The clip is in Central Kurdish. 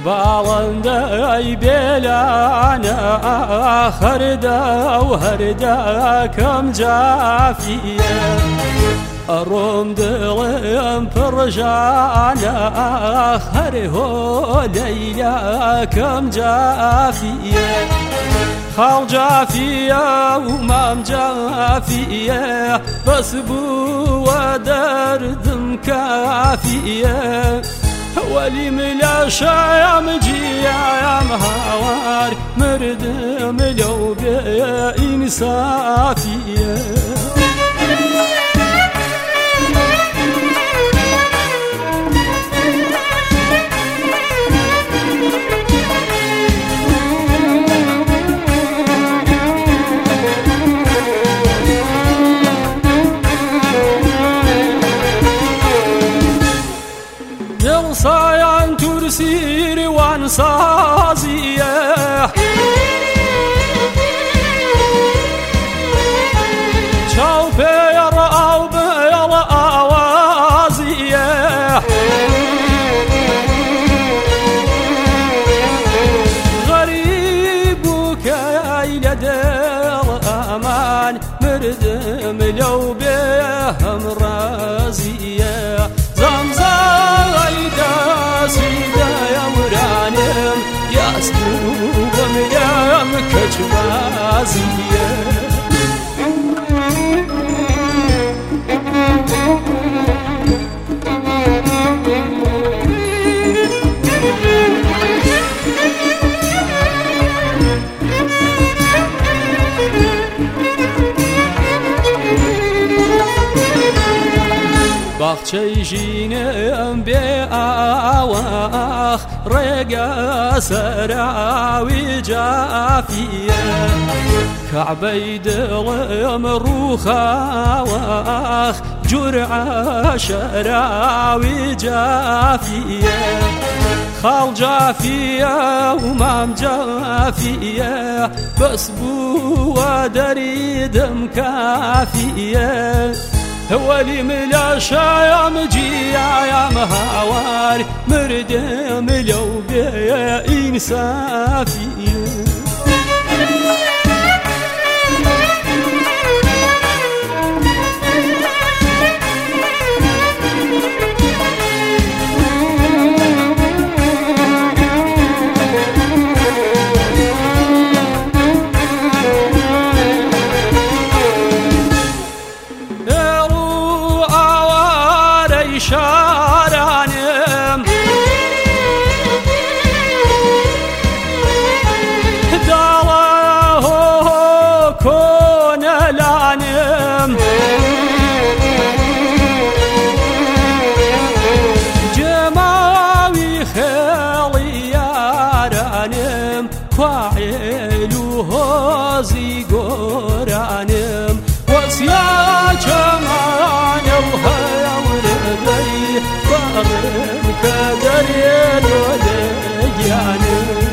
باڵندەی بێلانە هەردا و هەردا کەم جافیە ئەڕۆم دڵم پڕژانە هەرهۆ لەیلا کەم جافیە خاڵ جافیە و مام جافیە بەس بووە دەردم کافیە وەلی ملە شایام جیام هاوار مردم لەو بێ ئینسافیە سایان تورسیری وان سازیە چاو پێڕ ئاو بێڵە ئاوازیە غەریب بووکەی لە دڵ ئەمان مردم لەو بێ هەمڕازیە زەمزەی دەسیدایە ورانم یاسبوو بەمەیەم کەچبازیە باخچەی ژینم بێ ئاواخ ڕێگە سەراوی جافیە کەعبەی دڵم ڕووخاواخ جورعە شەراوی جافیە خاڵ جافیە و مام جافیە بەس بووە دەریدم کافیە وەلی ملە شایام جیایم هاوار مردم لەو بێ ئینسافیە شارانم داڵە کۆنەلانم جەماوی خێڵی یارانم کوعێل و هۆزی گۆرانم وەسیا چەمانە و هەورەدەی بەڕم کە دەرێنۆ لە گیانم